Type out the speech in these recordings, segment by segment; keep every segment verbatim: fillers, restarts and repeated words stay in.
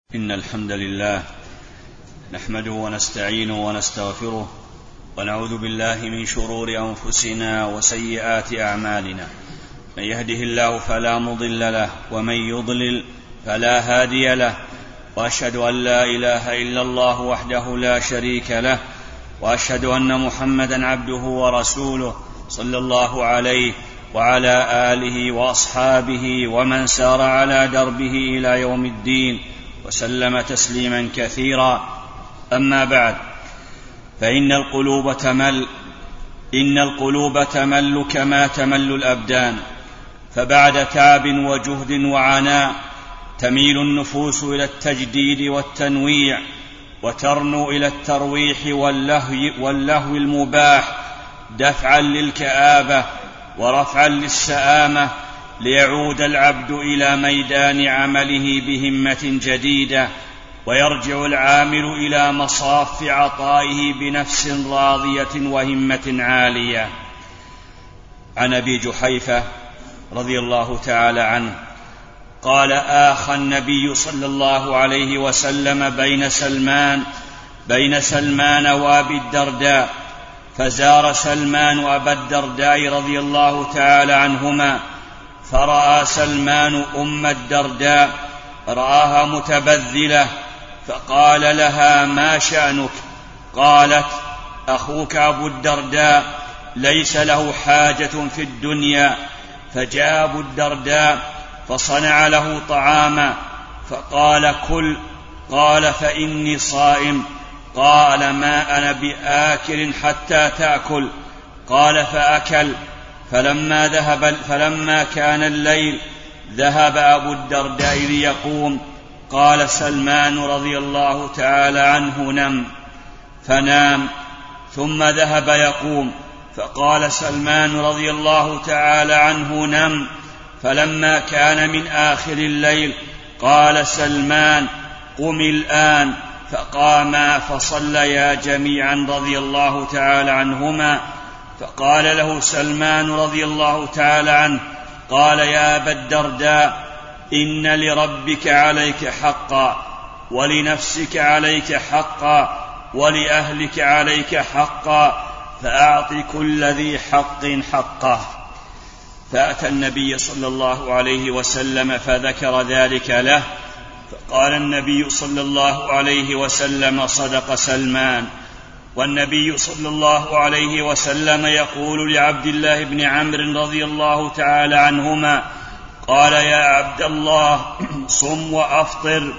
إن الحمد لله نحمده ونستعينه ونستغفره ونعوذ بالله من شرور أنفسنا وسيئات أعمالنا. من يهده الله فلا مضل له ومن يضلل فلا هادي له، وأشهد أن لا إله إلا الله وحده لا شريك له، وأشهد أن محمدا عبده ورسوله صلى الله عليه وعلى آله وأصحابه ومن سار على دربه إلى يوم الدين وسلم تسليما كثيرا. أما بعد، فإن القلوب تمل إن القلوب تمل كما تمل الأبدان، فبعد تعب وجهد وعناء تميل النفوس إلى التجديد والتنويع، وترنو إلى الترويح واللهو, واللهو المباح دفعا للكآبة ورفعا للسآمة، ليعود العبد إلى ميدان عمله بهمة جديدة، ويرجع العامل إلى مصاف عطائه بنفس راضية وهمة عالية. عن أبي جحيفة رضي الله تعالى عنه قال: آخى النبي صلى الله عليه وسلم بين سلمان بين سلمان وأبي الدرداء، فزار سلمان أبا الدرداء رضي الله تعالى عنهما، فرأى سلمان أم الدرداء رآها متبذلة، فقال لها: ما شأنك؟ قالت: أخوك أبو الدرداء ليس له حاجة في الدنيا. فجاء أبو الدرداء فصنع له طعاما، فقال: كل. قال: فإني صائم. قال: ما أنا بآكل حتى تأكل. قال: فأكل. فلما, ذهب فلما كان الليل ذهب أبو الدرداء ليقوم، قال سلمان رضي الله تعالى عنه: نم. فنام، ثم ذهب يقوم، فقال سلمان رضي الله تعالى عنه: نم. فلما كان من آخر الليل قال سلمان: قم الآن. فقاما فصليا جميعا رضي الله تعالى عنهما. فقال له سلمان رضي الله تعالى عنه: قال: يا أبا الدرداء، إن لربك عليك حقا، ولنفسك عليك حقا، ولأهلك عليك حقا، فأعط كل ذي حق حقه. فأتى النبي صلى الله عليه وسلم فذكر ذلك له، فقال النبي صلى الله عليه وسلم: صدق سلمان. والنبي صلى الله عليه وسلم يقول لعبد الله بن عمرو رضي الله تعالى عنهما: قال: يا عبد الله، صم وأفطر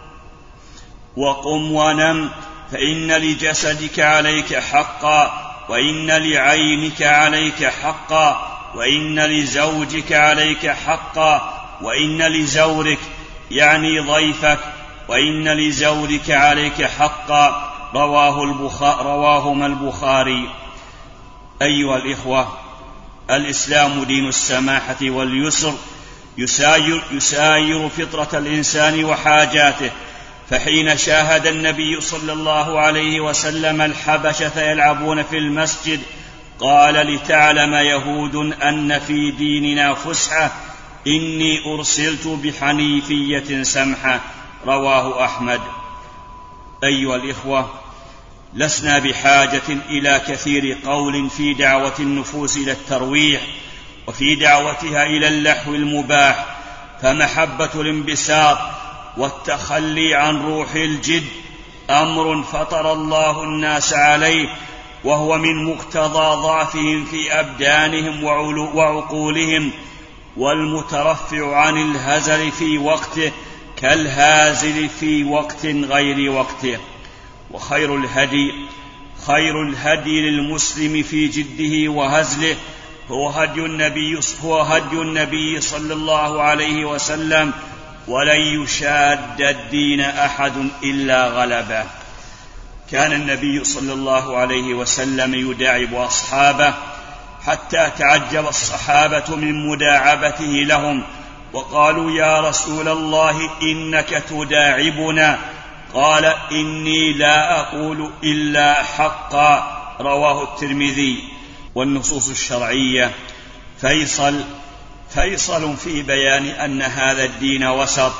وقم ونم، فإن لجسدك عليك حقا، وإن لعينك عليك حقا، وإن لزوجك عليك حقا، وإن لزورك يعني ضيفك، وإن لزورك عليك حقا. رواه البخاري رواهما البخاري. أيها الإخوة، الإسلام دين السماحة واليسر، يساير, يساير فطرة الإنسان وحاجاته. فحين شاهد النبي صلى الله عليه وسلم الحبشة يلعبون في المسجد قال: لتعلم يهود أن في ديننا فسحة، إني أرسلت بحنيفية سمحة. رواه أحمد. أيها الإخوة، لسنا بحاجة إلى كثير قول في دعوة النفوس إلى الترويح، وفي دعوتها إلى اللهو المباح، فمحبة الانبساط والتخلي عن روح الجد أمر فطر الله الناس عليه، وهو من مقتضى ضعفهم في أبدانهم وعقولهم، والمترفع عن الهزل في وقته كالهازل في وقت غير وقته. وخير الهدي خير الهدي للمسلم في جده وهزله هو هدي النبي, هو هدي النبي صلى الله عليه وسلم، ولن يشاد الدين أحد إلا غلبه. كان النبي صلى الله عليه وسلم يداعب أصحابه حتى تعجب الصحابة من مداعبته لهم، وقالوا: يا رسول الله، إنك تداعبنا. قال: إني لا أقول إلا حقا. رواه الترمذي. والنصوص الشرعية فيصل فيصل في بيان أن هذا الدين وسط،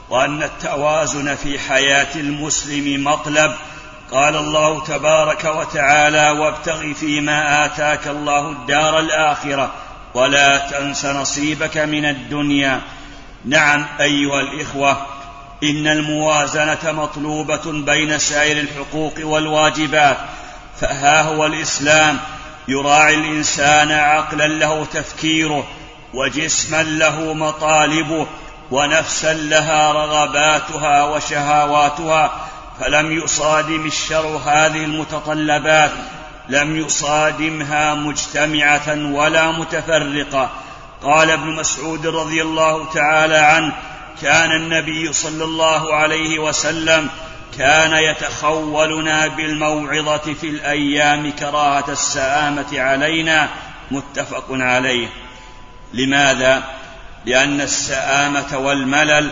وأن التوازن في حياة المسلم مطلب. قال الله تبارك وتعالى: وابتغ فيما آتاك الله الدار الآخرة ولا تنس نصيبك من الدنيا. نعم أيها الإخوة، إن الموازنة مطلوبة بين سائر الحقوق والواجبات، فها هو الإسلام يراعي الإنسان عقلا له تفكيره، وجسما له مطالبه، ونفسا لها رغباتها وشهواتها، فلم يصادم الشرع هذه المتطلبات، لم يصادمها مجتمعة ولا متفرقة. قال ابن مسعود رضي الله تعالى عنه: كان النبي صلى الله عليه وسلم كان يتخولنا بالموعظة في الأيام كراهة السآمة علينا. متفق عليه. لماذا؟ لأن السآمة والملل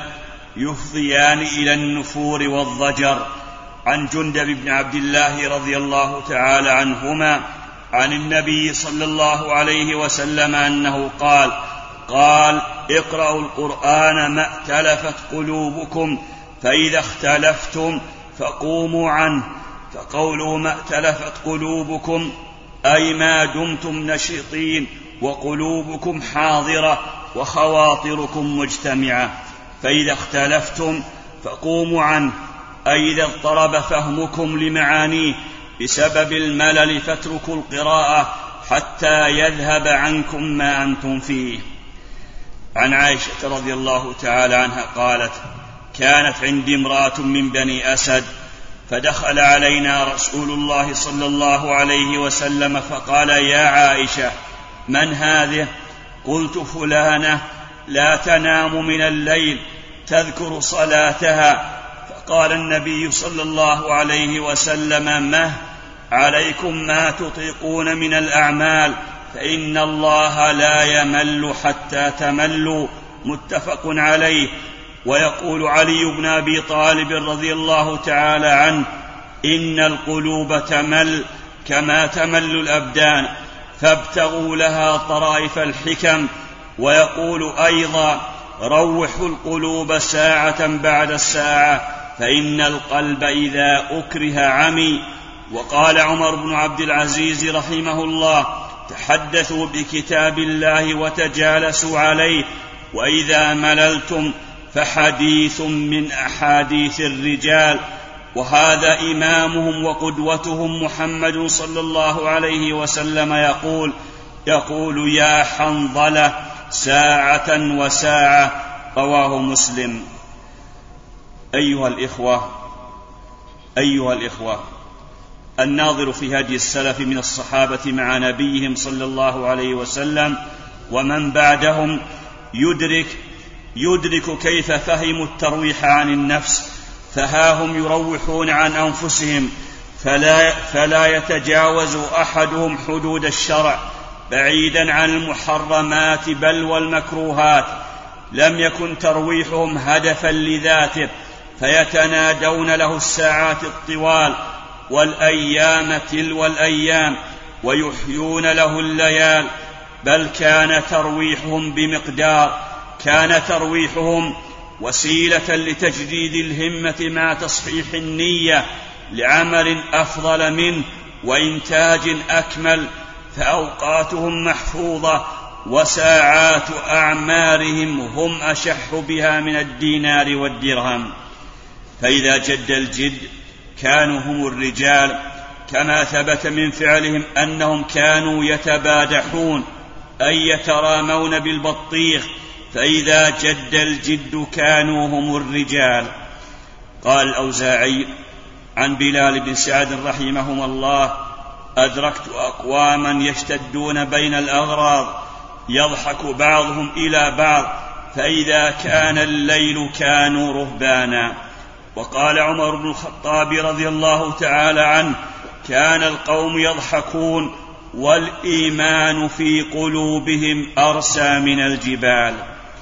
يفضيان إلى النفور والضجر. عن جندب بن عبد الله رضي الله تعالى عنهما عن النبي صلى الله عليه وسلم أنه قال: قال اقرأوا القرآن ما ائتلفت قلوبكم، فإذا اختلفتم فقوموا عنه. فقولوا ما ائتلفت قلوبكم أي ما دمتم نشطين وقلوبكم حاضرة وخواطركم مجتمعة. فإذا اختلفتم فقوموا عنه أي إذا اضطرب فهمكم لمعانيه بسبب الملل فاتركوا القراءة حتى يذهب عنكم ما أنتم فيه. عن عائشة رضي الله تعالى عنها قالت: كانت عندي امرأة من بني أسد، فدخل علينا رسول الله صلى الله عليه وسلم فقال: يا عائشة من هذه؟ قلت: فلانة لا تنام من الليل تذكر صلاتها. فقال النبي صلى الله عليه وسلم: مه عليكم ما تطيقون من الأعمال، فإن الله لا يمل حتى تملوا. متفق عليه. ويقول علي بن أبي طالب رضي الله تعالى عنه: إن القلوب تمل كما تمل الأبدان، فابتغوا لها طرائف الحكم. ويقول أيضا: روحوا القلوب ساعة بعد الساعة، فإن القلب إذا أكره عمي. وقال عمر بن عبد العزيز رحمه الله: تحدثوا بكتاب الله وتجالسوا عليه، وإذا مللتم فحديث من أحاديث الرجال. وهذا إمامهم وقدوتهم محمد صلى الله عليه وسلم يقول يقول يا حنظلة ساعة وساعة. رواه مسلم. أيها الإخوة أيها الإخوة الناظر في هدي السلف من الصحابة مع نبيهم صلى الله عليه وسلم ومن بعدهم يدرك يدرك كيف فهموا الترويح عن النفس، فها هم يروحون عن أنفسهم، فلا, فلا يتجاوز أحدهم حدود الشرع بعيدا عن المحرمات بل والمكروهات. لم يكن ترويحهم هدفا لذاته فيتنادون له الساعات الطوال والأيام تلو الأيام ويحيون له الليال، بل كان ترويحهم بمقدار كان ترويحهم وسيلة لتجديد الهمة مع تصحيح النية لعمل أفضل منه وإنتاج أكمل، فأوقاتهم محفوظة وساعات أعمارهم هم أشح بها من الدينار والدرهم. فإذا جد الجد كانوا هم الرجال، كما ثبت من فعلهم أنهم كانوا يتبادحون أي يترامون بالبطيخ، فإذا جد الجد كانوا هم الرجال. قال الأوزاعي عن بلال بن سعد رحمهما الله: أدركت أقواما يشتدون بين الأغراض يضحك بعضهم إلى بعض، فإذا كان الليل كانوا رهبانا. وقال عمر بن الخطاب رضي الله تعالى عنه: كان القوم يضحكون والإيمان في قلوبهم أرسى من الجبال.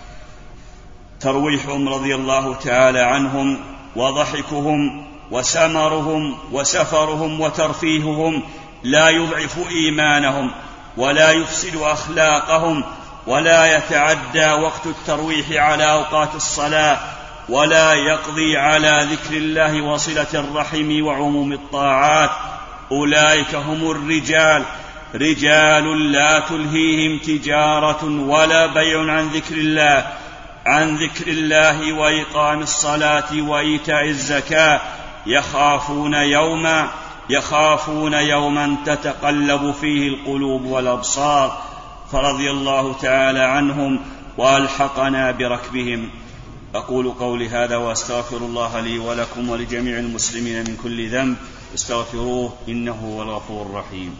ترويحهم رضي الله تعالى عنهم وضحكهم وسمرهم وسفرهم وترفيههم لا يضعف إيمانهم ولا يفسد أخلاقهم، ولا يتعدى وقت الترويح على أوقات الصلاة، ولا يقضي على ذكر الله وصلة الرحم وعموم الطاعات. أولئك هم الرجال رجال لا تلهيهم تجارة ولا بيع عن ذكر الله عن ذكر الله وإقام الصلاة وإيتاء الزكاة يخافون يوما يخافون يوما تتقلب فيه القلوب والأبصار. فرضي الله تعالى عنهم وألحقنا بركبهم. أقول قولي هذا وأستغفر الله لي ولكم ولجميع المسلمين من كل ذنب استغفروه إنه هو الغفور الرحيم.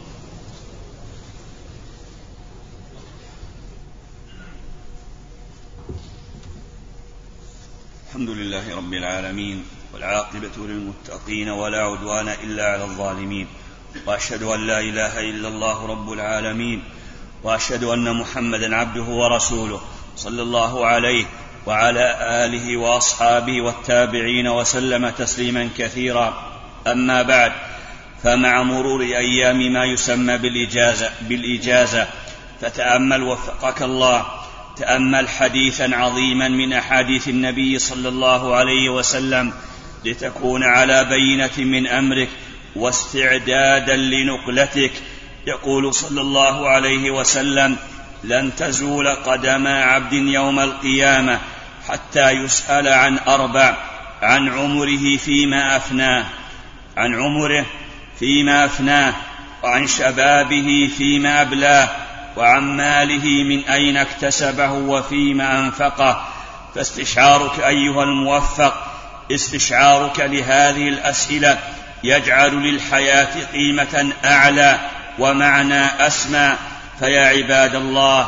الحمد لله رب العالمين والعاقبة للمتقين ولا عدوان إلا على الظالمين، وأشهد أن لا إله إلا الله رب العالمين، وأشهد أن محمدا عبده ورسوله صلى الله عليه وعلى آله وأصحابه والتابعين وسلم تسليما كثيرا. أما بعد، فمع مرور أيام ما يسمى بالإجازة, بالإجازة فتأمل وفقك الله تأمل حديثا عظيما من أحاديث النبي صلى الله عليه وسلم لتكون على بينة من أمرك واستعدادا لنقلتك. يقول صلى الله عليه وسلم: لن تزول قدما عبد يوم القيامة حتى يسأل عن أربع: عن عمره فيما أفناه عن عمره فيما أفناه وعن شبابه فيما أبلاه وعن ماله من أين اكتسبه وفيما أنفقه. فاستشعارك أيها الموفق استشعارك لهذه الأسئلة يجعل للحياة قيمة أعلى ومعنى أسمى. فيا عباد الله،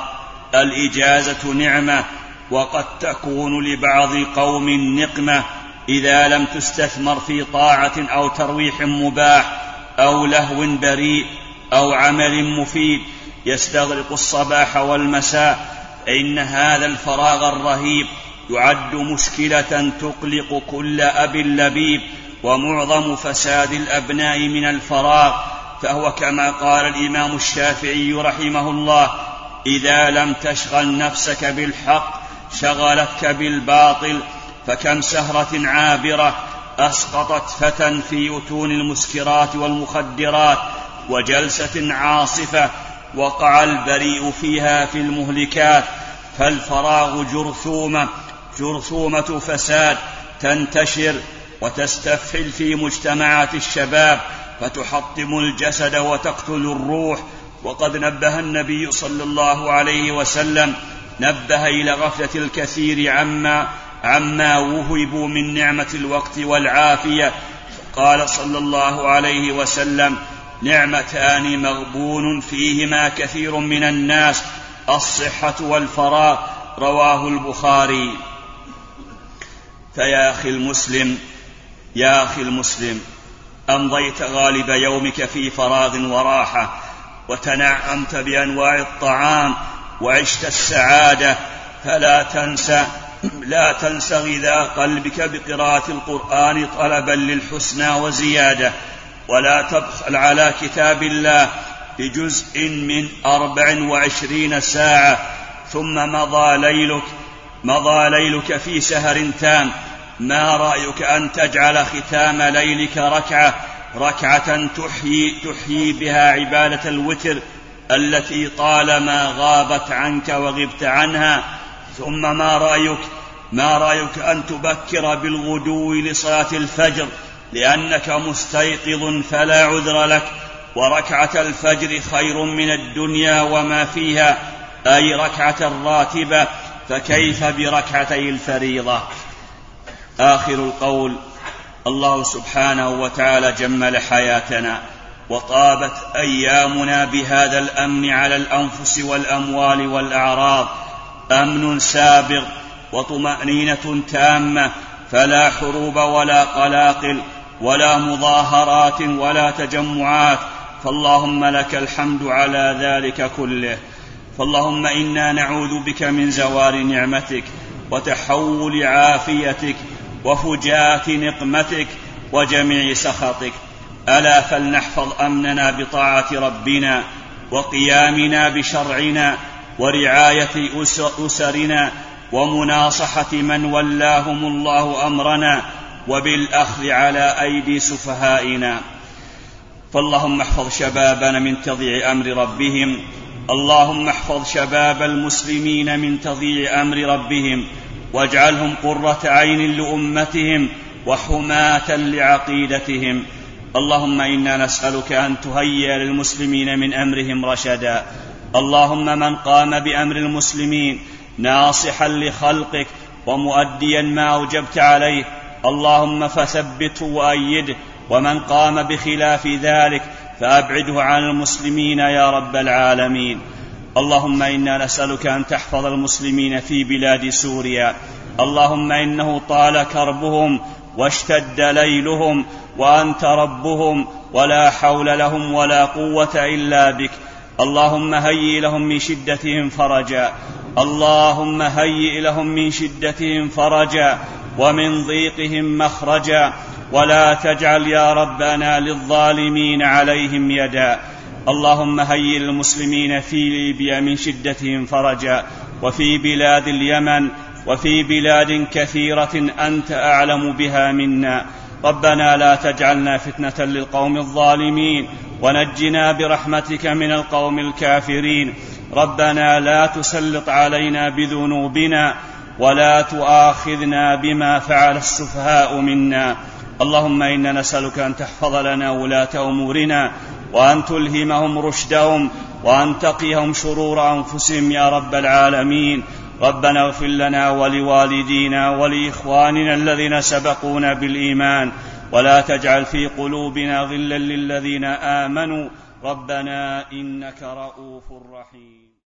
الإجازة نعمة، وقد تكون لبعض قوم نقمة إذا لم تستثمر في طاعة أو ترويح مباح أو لهو بريء أو عمل مفيد يستغرق الصباح والمساء. إن هذا الفراغ الرهيب يعد مشكلة تقلق كل أب لبيب، ومعظم فساد الأبناء من الفراغ. فهو كما قال الإمام الشافعي رحمه الله: إذا لم تشغل نفسك بالحق شغلتك بالباطل. فكم سهرة عابرة أسقطت فتى في أتون المسكرات والمخدرات، وجلسة عاصفة وقع البريء فيها في المهلكات. فالفراغ جرثومة جرثومة فساد تنتشر وتستفحل في مجتمعات الشباب، فتحطم الجسد وتقتل الروح. وقد نبه النبي صلى الله عليه وسلم نبه إلى غفلة الكثير عما عما وهبوا من نعمة الوقت والعافية. قال صلى الله عليه وسلم: نعمتان مغبون فيهما كثير من الناس، الصحة والفراغ. رواه البخاري. فيا أخي المسلم يا أخي المسلم أمضيت غالب يومك في فراغ وراحة، وتنعمت بأنواع الطعام وعشت السعادة، فلا تنسى لا تنسى غذاء قلبك بقراءة القرآن طلبا للحسنى وزيادة، ولا تبخل على كتاب الله بجزء من أربع وعشرين ساعة. ثم مضى ليلك مضى ليلك في سهر تام. ما رأيك أن تجعل ختام ليلك ركعة ركعة تحيي, تحيي بها عبادة الوتر التي طالما غابت عنك وغبت عنها؟ ثم ما رأيك ما رأيك أن تبكر بالغدو لصلاة الفجر لأنك مستيقظ فلا عذر لك، وركعة الفجر خير من الدنيا وما فيها، أي ركعة راتبة، فكيف بركعتي الفريضة؟ آخر القول: الله سبحانه وتعالى جمل حياتنا وطابت أيامنا بهذا الأمن على الأنفس والأموال والأعراض، أمن سابغ وطمأنينة تامة، فلا حروب ولا قلاقل ولا مظاهرات ولا تجمعات. فاللهم لك الحمد على ذلك كله. فاللهم إنا نعوذ بك من زوال نعمتك وتحول عافيتك وفجاءة نقمتك وجميع سخطك. ألا فلنحفظ أمننا بطاعة ربنا وقيامنا بشرعنا ورعاية أسرنا ومناصحة من ولاهم الله أمرنا، وبالأخذ على أيدي سفهائنا. فاللهم احفظ شبابنا من تضييع أمر ربهم، اللهم احفظ شباب المسلمين من تضييع أمر ربهم، واجعلهم قرة عين لأمتهم وحماة لعقيدتهم. اللهم إنا نسألك أن تهيئ للمسلمين من أمرهم رشدا. اللهم من قام بأمر المسلمين ناصحا لخلقك ومؤديا ما أوجبت عليه، اللهم فثبته وأيده، ومن قام بخلاف ذلك فأبعده عن المسلمين يا رب العالمين. اللهم إنا نسألك أن تحفظ المسلمين في بلاد سوريا، اللهم إنه طال كربهم واشتد ليلهم، وأنت ربهم ولا حول لهم ولا قوة إلا بك. اللهم هيئ لهم من شدتهم فرجا، اللهم هيئ لهم من شدتهم فرجا ومن ضيقهم مخرجا، ولا تجعل يا ربنا للظالمين عليهم يدا. اللهم هيئ المسلمين في ليبيا من شدتهم فرجا، وفي بلاد اليمن، وفي بلاد كثيرة أنت أعلم بها منا. ربنا لا تجعلنا فتنة للقوم الظالمين، ونجنا برحمتك من القوم الكافرين. ربنا لا تسلط علينا بذنوبنا، ولا تؤاخذنا بما فعل السفهاء منا. اللهم إنا نسألك أن تحفظ لنا ولاة أمورنا، وأن تلهمهم رشدهم، وأن تقيهم شرور أنفسهم يا رب العالمين. ربنا اغفر لنا ولوالدينا ولإخواننا الذين سبقونا بالإيمان، ولا تجعل في قلوبنا غلا للذين آمنوا، ربنا إنك رؤوف رحيم.